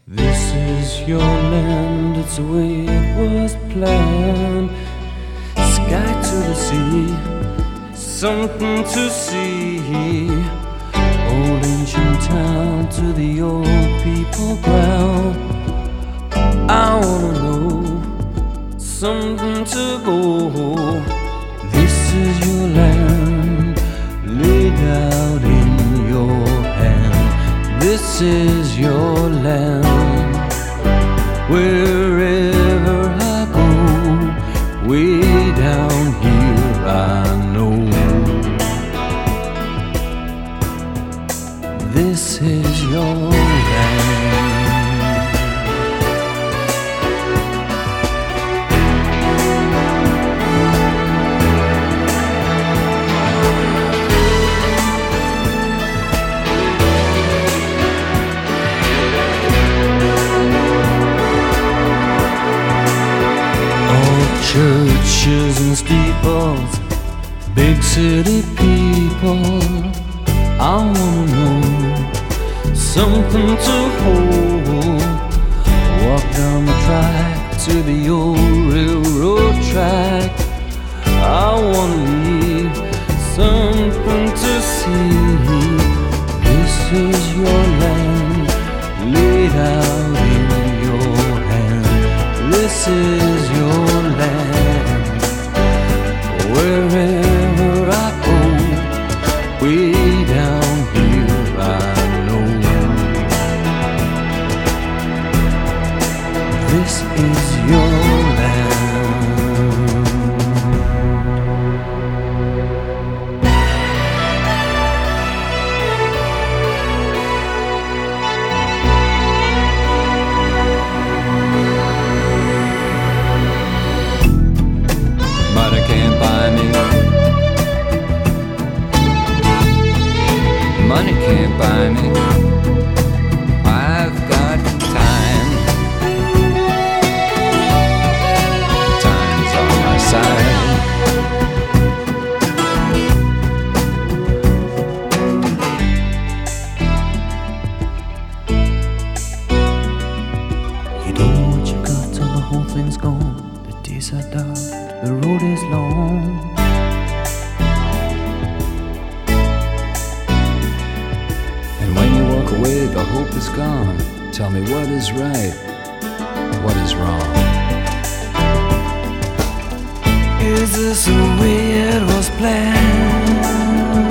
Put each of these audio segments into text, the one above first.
This is your land, it's the way it was planned. Sky to the sea, something to see. Old ancient town to the old people ground. I wanna know, something to go. This is your land, laid out in your hand. This is your land, wherever I go, way down here I know. This is your land. Churches and steeples, big city people. I wanna know, something to hold. Walk down the track to the old railroad track. I wanna leave, something to see. This is your land, laid out in your hand. This is your land, wherever I go, way down here I know. This is your land. Money can't buy me. Money can't buy me. I've got time. Time's on my side. You don't know what you got till the whole thing's gone. The days are dark, the road is long. And when you walk away, the hope is gone. Tell me what is right, what is wrong. Is this the way it was planned?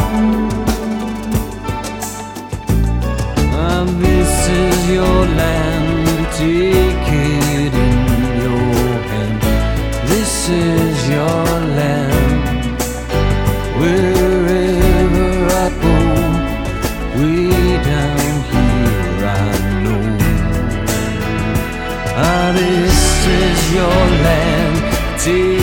This is your land, take it in your hand. This is your land, wherever I go, way down here I know. This is your land, take